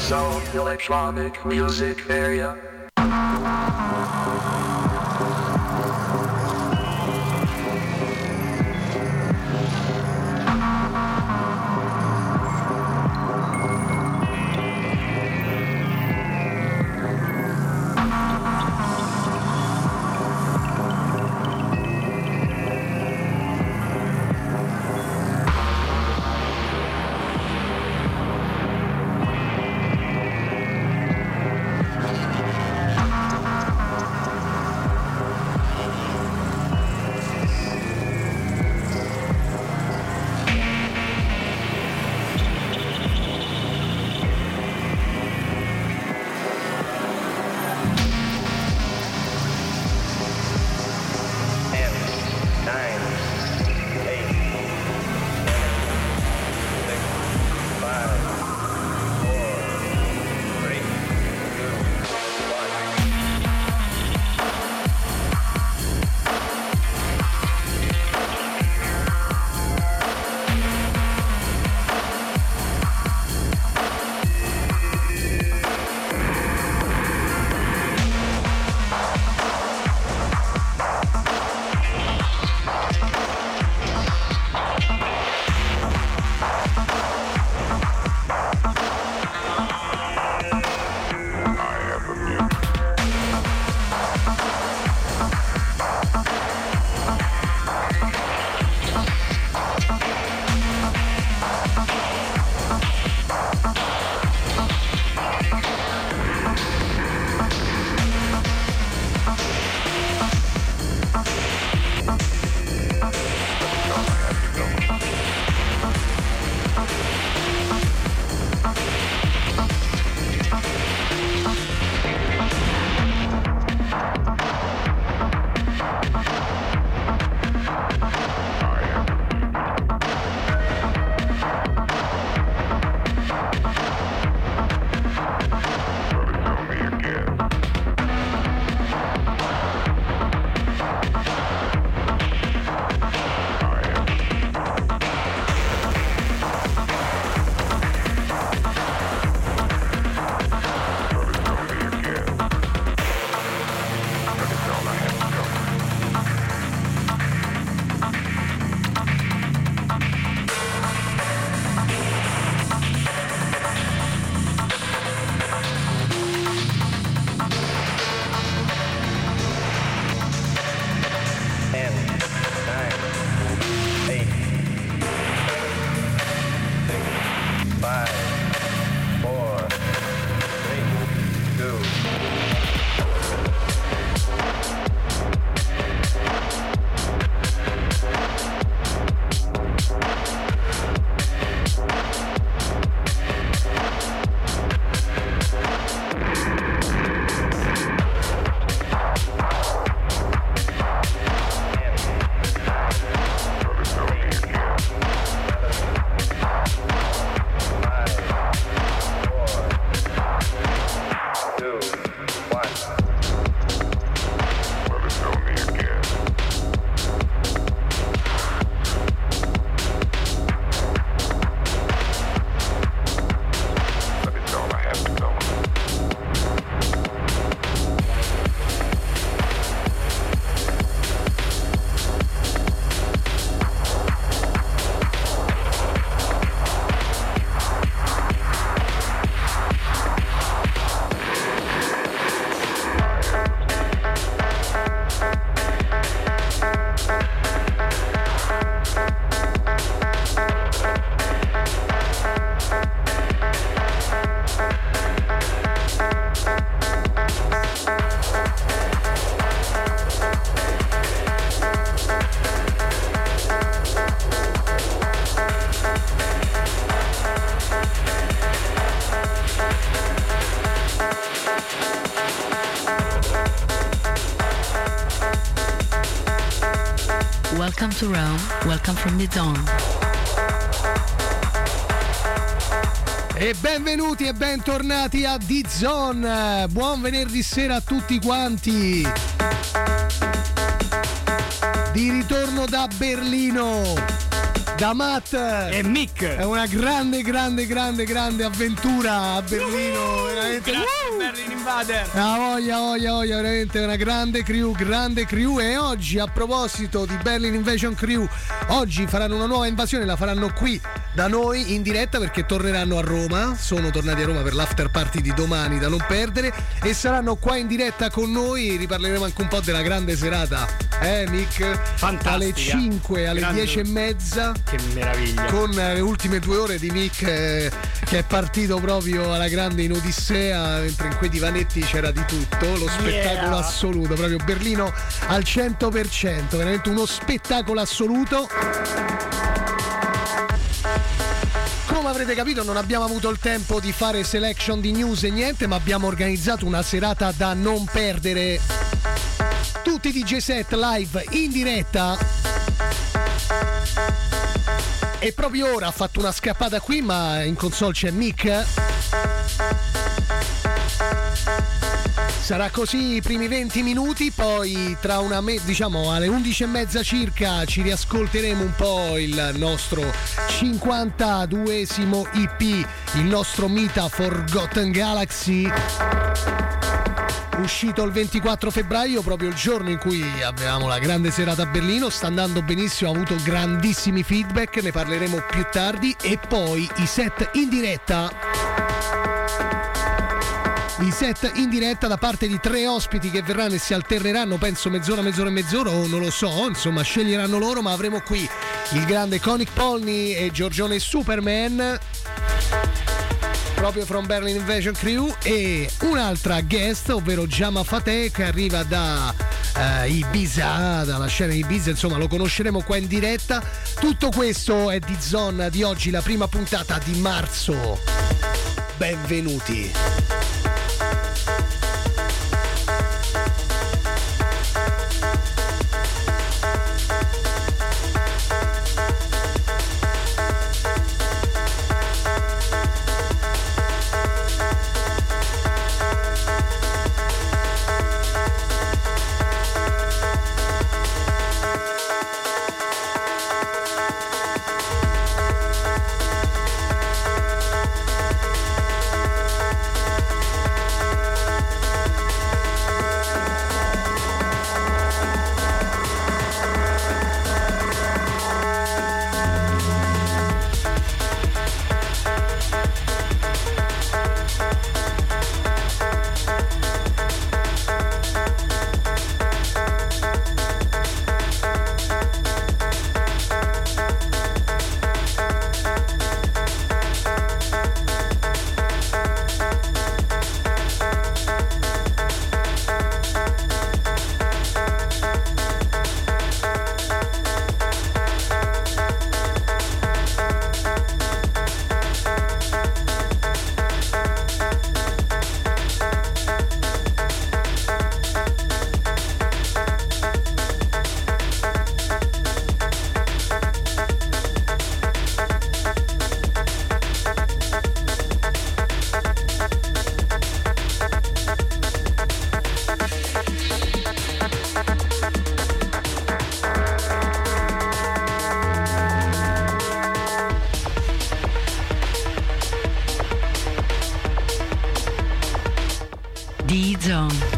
Zone Electronic Music Area. Welcome to Rome, welcome from the Zone. E benvenuti e bentornati a D-Zone. Buon venerdì sera a tutti quanti. Di ritorno da Berlino, da Matt e Mick. È una grande avventura a Berlino, veramente. Grazie Berlin Invader. Voglia, veramente una grande crew. E oggi, a proposito di Berlin Invasion Crew, oggi faranno una nuova invasione, la faranno qui da noi in diretta, perché torneranno a Roma. Sono tornati a Roma per l'after party di domani da non perdere, e saranno qua in diretta con noi. Riparleremo anche un po' della grande serata, Nick? Fantastica. Alle 5, alle 10:30. Che meraviglia. Con le ultime 2 ore di Mick che è partito proprio alla grande in Odissea, mentre in quei divanetti c'era di tutto, lo spettacolo assoluto, proprio Berlino al 100%, veramente uno spettacolo assoluto. Come avrete capito, non abbiamo avuto il tempo di fare selection di news e niente, ma abbiamo organizzato una serata da non perdere. Tutti i DJ set live in diretta. E proprio ora ha fatto una scappata qui, ma in console c'è Mick. Sarà così i primi 20 minuti, poi tra diciamo alle 11:30 circa ci riascolteremo un po' il nostro 52esimo EP, il nostro Mita Forgotten Galaxy, uscito il 24 febbraio, proprio il giorno in cui avevamo la grande serata a Berlino. Sta andando benissimo, ha avuto grandissimi feedback, ne parleremo più tardi. E poi i set in diretta da parte di 3 ospiti che verranno e si alterneranno, penso mezz'ora o non lo so, insomma sceglieranno loro, ma avremo qui il grande Conic Polny e Giorgione Superman, proprio from Berlin Invasion Crew, e un'altra guest, ovvero Jama Fateh, che arriva da Ibiza, dalla scena di Ibiza, insomma lo conosceremo qua in diretta. Tutto questo è di Zone di oggi, la prima puntata di marzo. Benvenuti. D-Zone.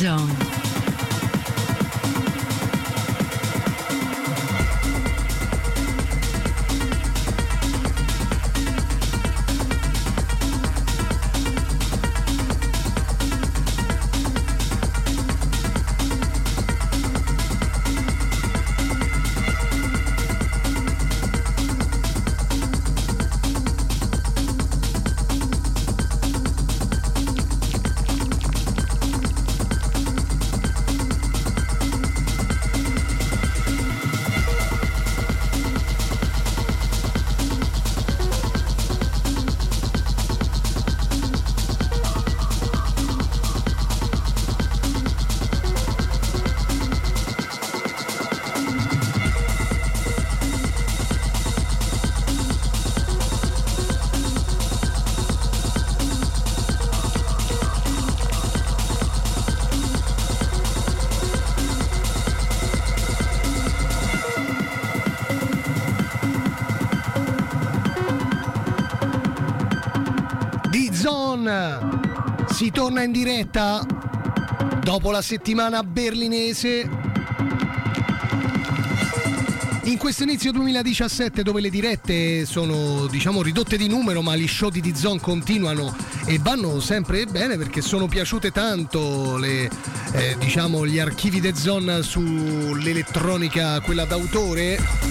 Zone. Si torna in diretta dopo la settimana berlinese. In questo inizio 2017, dove le dirette sono ridotte di numero, ma gli show di D-Zone continuano e vanno sempre bene perché sono piaciute tanto gli archivi D-Zone sull'elettronica, quella d'autore.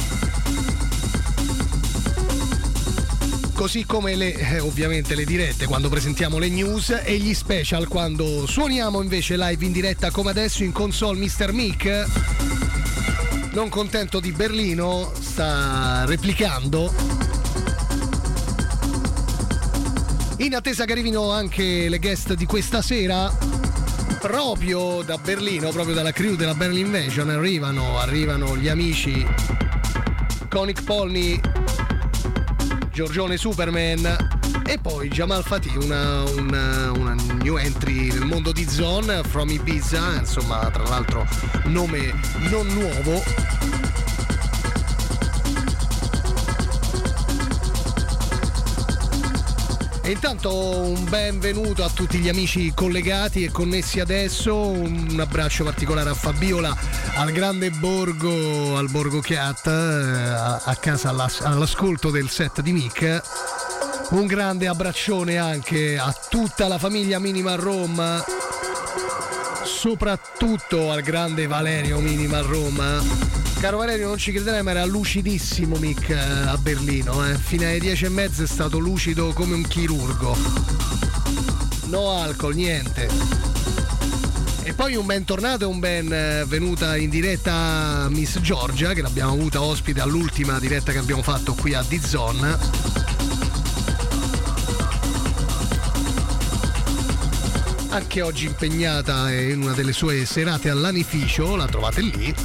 Così come ovviamente le dirette quando presentiamo le news e gli special quando suoniamo invece live in diretta, come adesso in console Mr. Mick. Non contento di Berlino, sta replicando. In attesa che arrivino anche le guest di questa sera, proprio da Berlino, proprio dalla crew della Berlin Invasion, arrivano gli amici Conic Polny, Giorgione Superman e poi Jamal Fatih, una new entry nel mondo di Zone from Ibiza, insomma, tra l'altro nome non nuovo. E intanto un benvenuto a tutti gli amici collegati e connessi adesso, un abbraccio particolare a Fabiola, al grande Borgo, al Borgo Chiat, a casa all'ascolto del set di Mick. Un grande abbraccione anche a tutta la famiglia Minimal Rome, soprattutto al grande Valerio Minimal Rome. Caro Valerio, non ci crederai, ma era lucidissimo Mick a Berlino, fino alle 10:30 è stato lucido come un chirurgo. No alcol, niente. E poi un bentornato e un benvenuta in diretta Miss Giorgia, che l'abbiamo avuta ospite all'ultima diretta che abbiamo fatto qui a D-Zone. Anche oggi impegnata in una delle sue serate all'anificio, la trovate lì.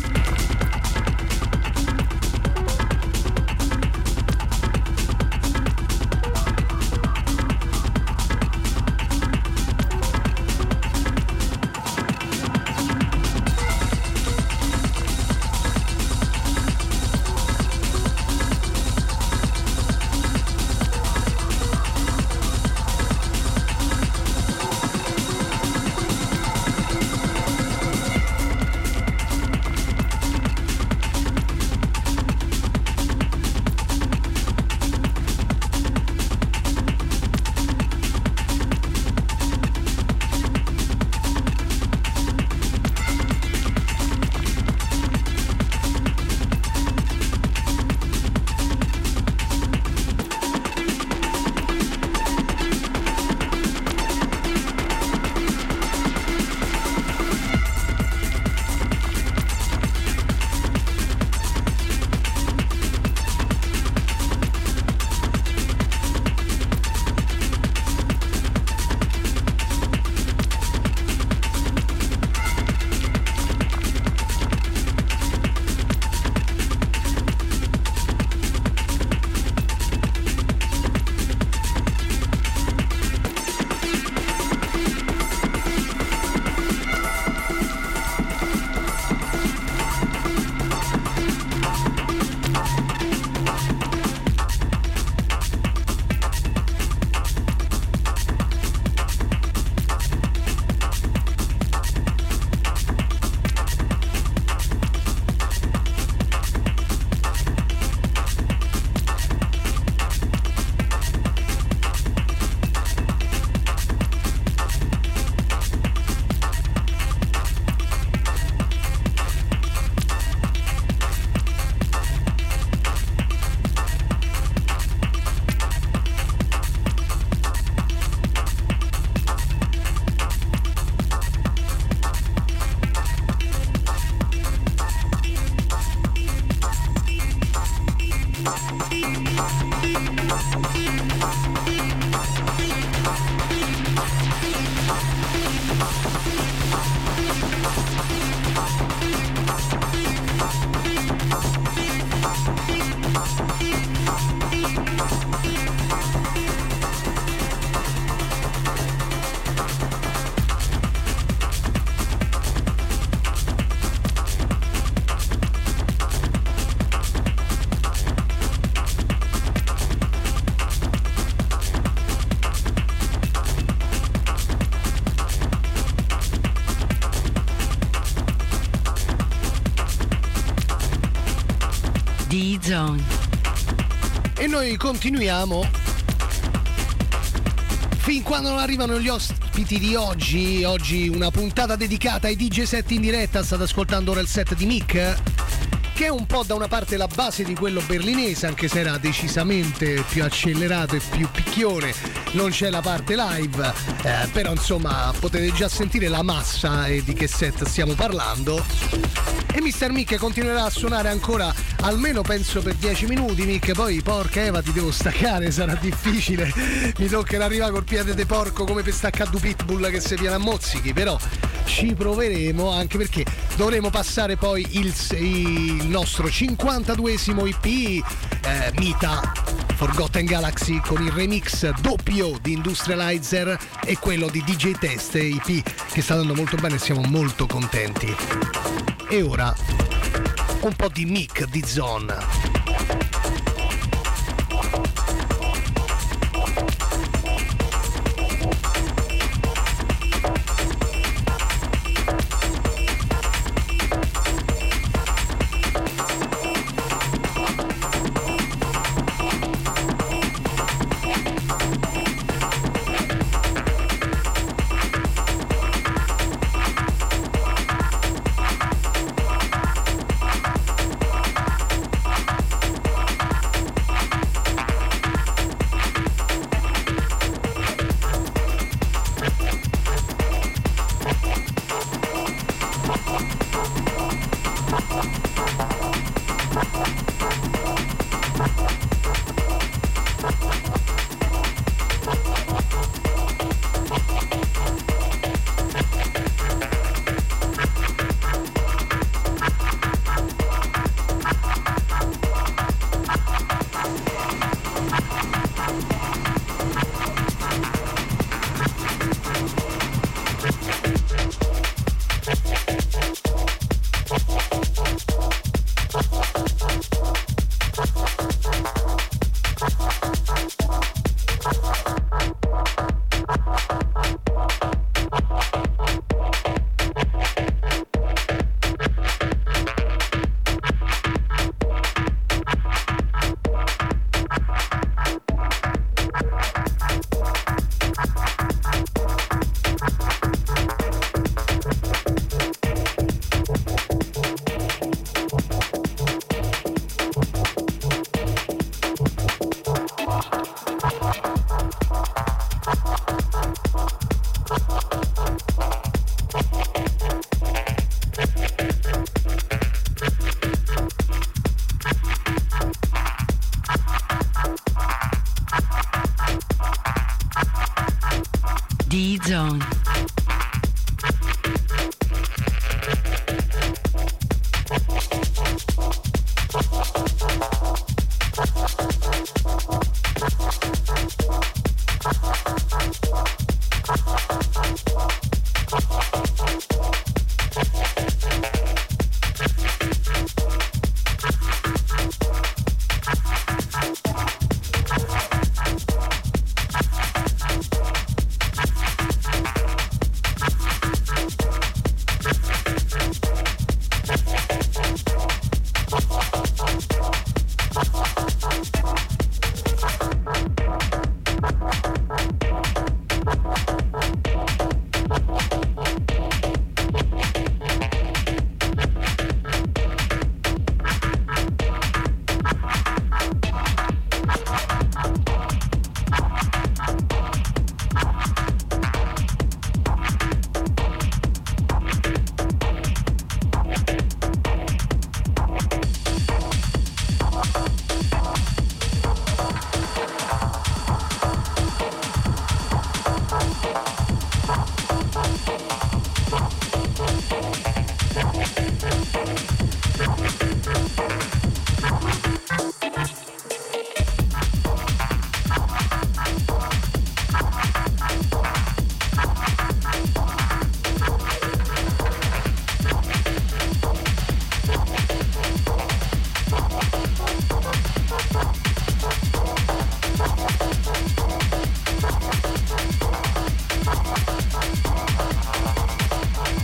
D-Zone. E noi continuiamo fin quando non arrivano gli ospiti di oggi. Oggi una puntata dedicata ai DJ set in diretta. State ascoltando ora il set di Mick, che è un po' da una parte la base di quello berlinese, anche se era decisamente più accelerato e più picchione. Non c'è la parte live, però insomma potete già sentire la massa e di che set stiamo parlando. E Mr. Mick continuerà a suonare ancora almeno penso per 10 minuti. Mick, poi porca Eva ti devo staccare, sarà difficile, mi toccherà arrivare col piede de porco come per staccare due pitbull che si piano a mozzichi, però ci proveremo, anche perché dovremo passare poi il nostro 52esimo EP, Mita Forgotten Galaxy, con il remix doppio di Industrializer e quello di DJ Test, EP che sta andando molto bene e siamo molto contenti. E ora un po' di Mick D-Zone. D-Zone.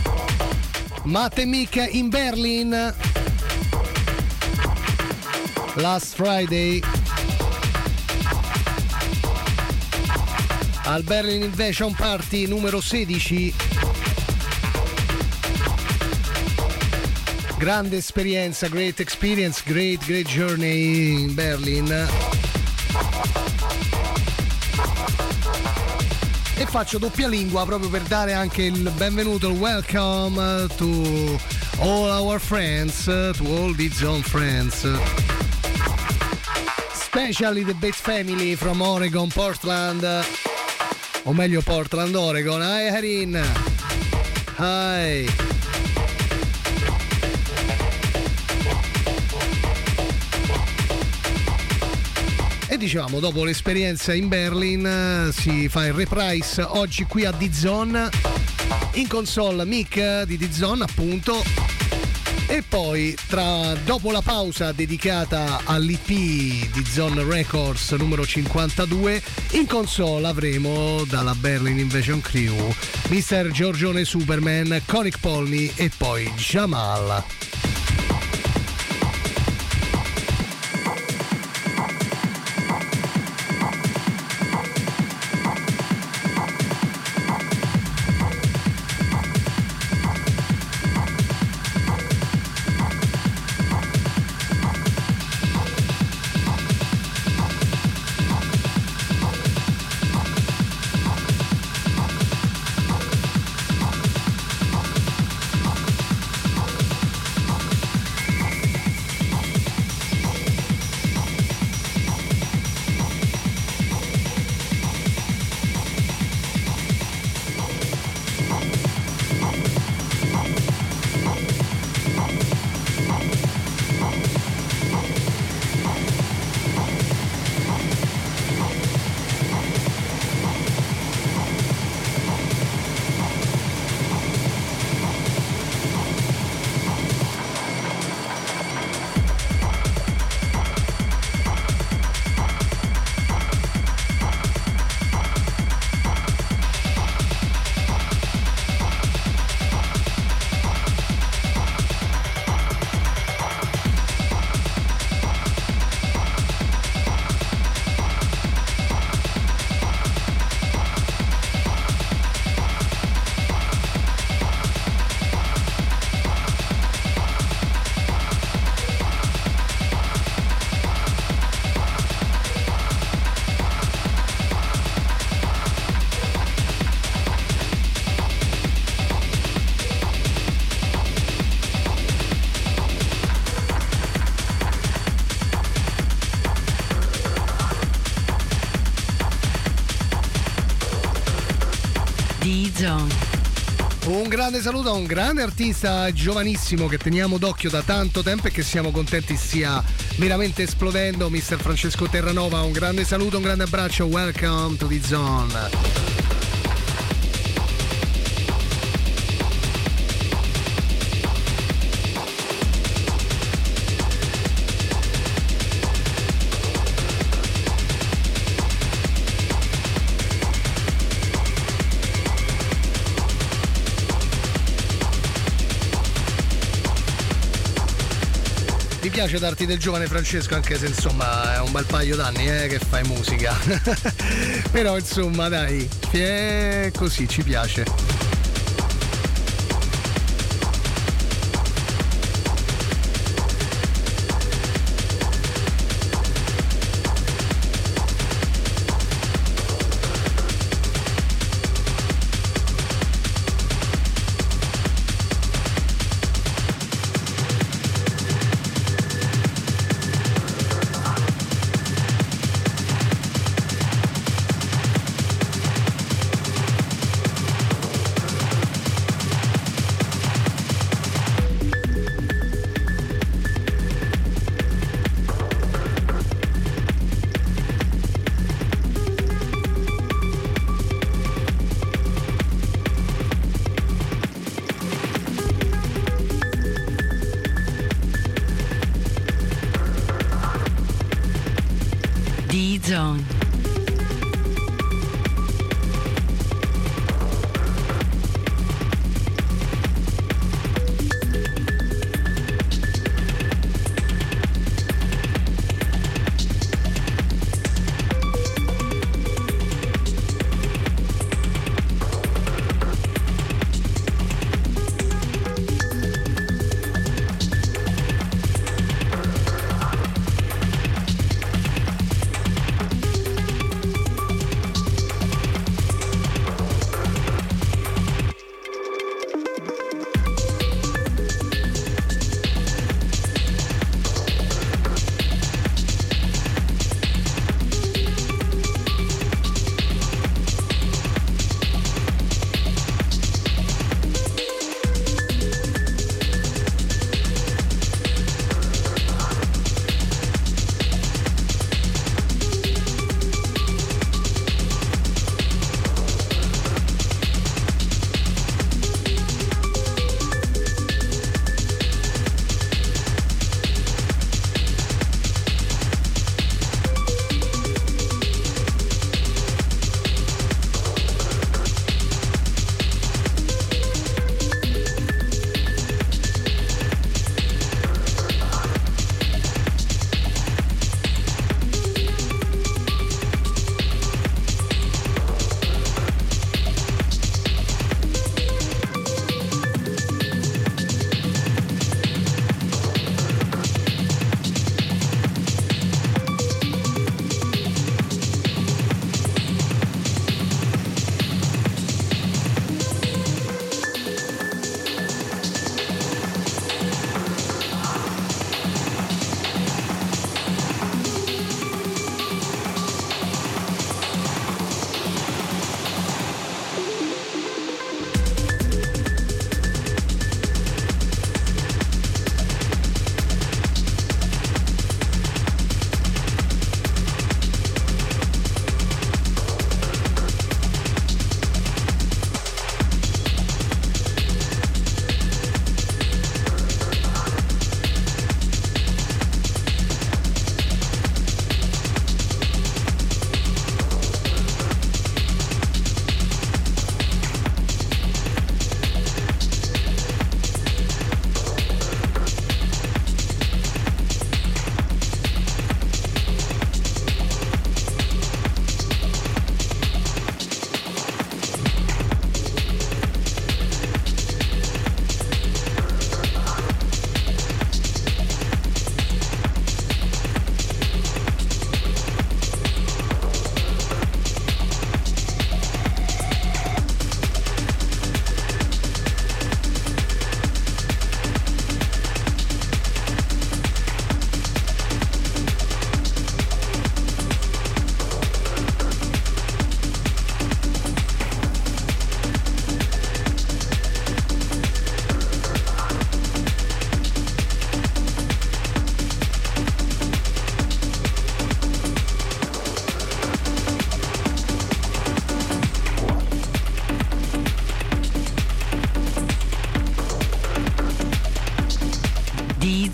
Matt e Mick in Berlin. Last Friday al Berlin Invasion Party numero 16. Grande esperienza, great experience, great journey in Berlin. E faccio doppia lingua proprio per dare anche il benvenuto, il welcome to all our friends, to all the zone friends, especially the Bates family from Oregon, Portland, o meglio Portland, Oregon. Hi Harin, hi. E dicevamo, dopo l'esperienza in Berlin si fa il reprise oggi qui a D-Zone, in console Mick di D-Zone appunto, e poi dopo la pausa dedicata all'EP D-Zone Records numero 52, in console avremo dalla Berlin Invasion Crew Mr. Giorgione Superman, Conic Polny e poi Jamal. Un grande saluto a un grande artista giovanissimo che teniamo d'occhio da tanto tempo e che siamo contenti stia veramente esplodendo, Mr. Francesco Terranova. Un grande saluto, un grande abbraccio, welcome to the zone. Mi piace darti del giovane Francesco, anche se insomma è un bel paio d'anni che fai musica. Però insomma dai, è così, ci piace.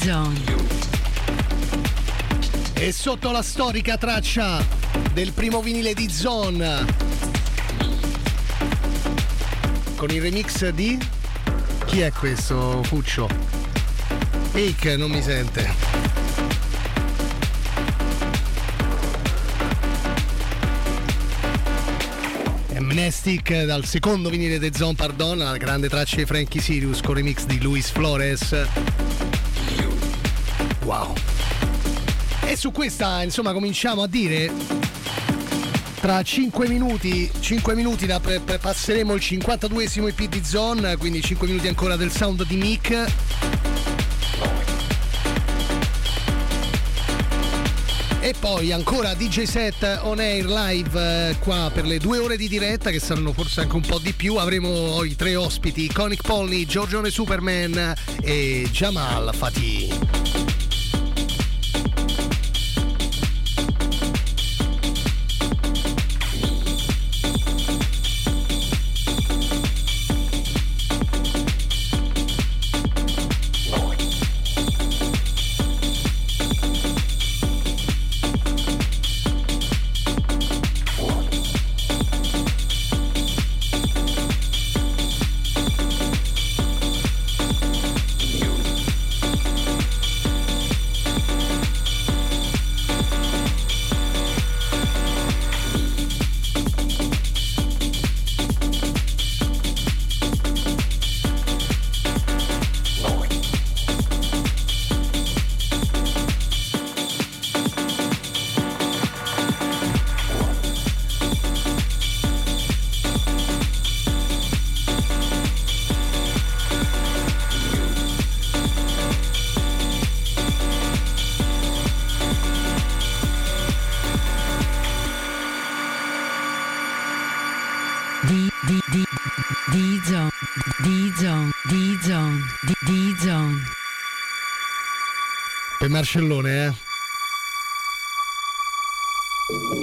D-Zone. E sotto la storica traccia del primo vinile di Zone, con il remix di... chi è questo Fuccio? Ick, non mi sente. Amnestic dal secondo vinile di Zone, pardon, la grande traccia di Frankie Sirius con remix di Luis Flores. Wow. E su questa, insomma, cominciamo a dire, tra 5 minuti passeremo il 52esimo EP di Zone, quindi 5 minuti ancora del sound di Mick. E poi ancora DJ set on air live qua per le 2 ore di diretta, che saranno forse anche un po' di più. Avremo i 3 ospiti: Conic Polly, Giorgione Superman e Jamal Fatih. D-Zone. Per Marcellone,